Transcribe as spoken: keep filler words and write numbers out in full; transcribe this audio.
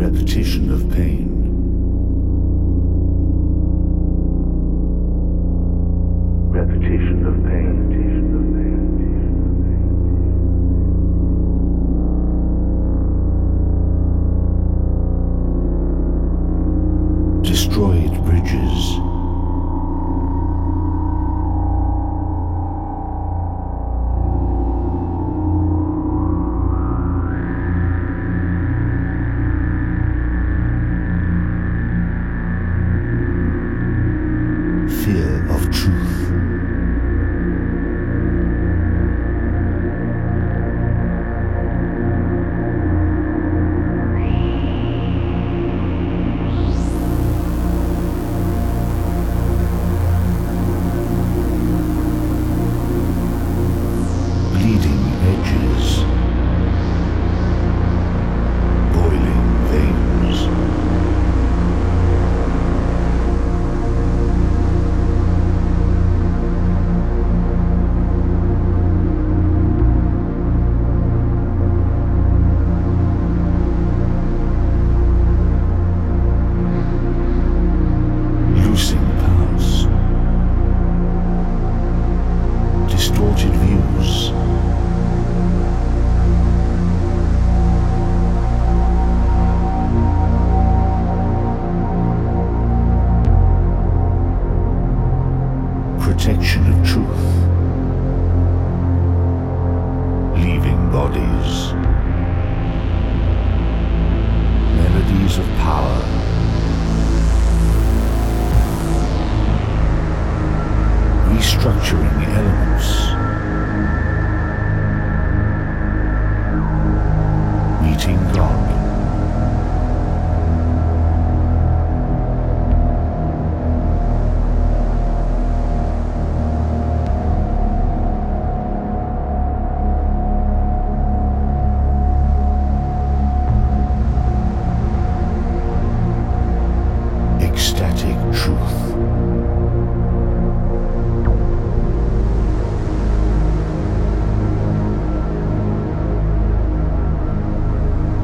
repetition of pain. Repetition of pain. Repetition of pain. Destroyed bridges. Fear of truth. Bleeding edges. Boiling veins. Losing paths. Distorted views. Protection of truth. Leaving bodies. Melodies of power. Restructuring elements. Meeting God.